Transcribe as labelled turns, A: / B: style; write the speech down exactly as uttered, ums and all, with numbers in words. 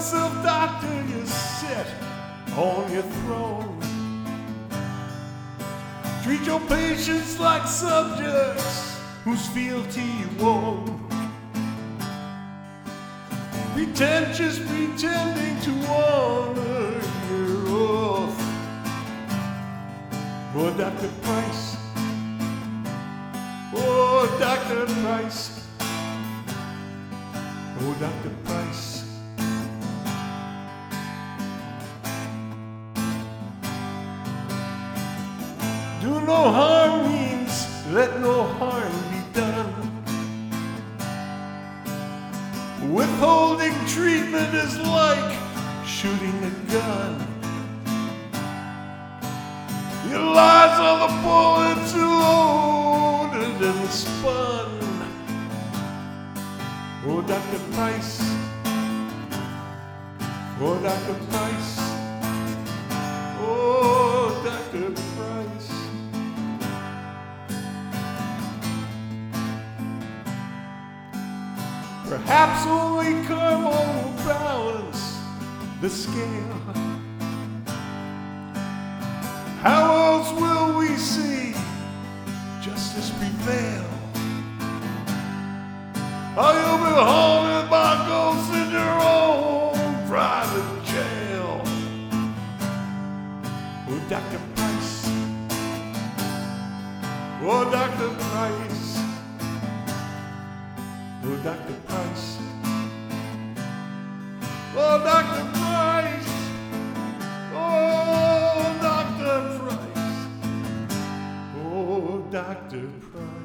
A: self-doctor, you sit on your throne. Treat your patients like subjects whose fealty you own. Pretentious, pretending to honor your oath. Oh, Doctor Price. Oh, Doctor Price. Oh, Doctor Price. Do no harm means let no harm be done. Withholding treatment is like shooting a gun. Your lies are the bullets loaded and spun. Oh, Doctor Price. Oh, Doctor Price. Oh, Doctor Price. Perhaps only karma will balance the scale. How else will we see justice prevail? Are you be haunted by ghosts in your own private jail? Oh, Doctor Price. Oh, Doctor Price. Oh, Doctor Price. Oh, Doctor Price. Oh, Doctor Price. Oh, Doctor Price.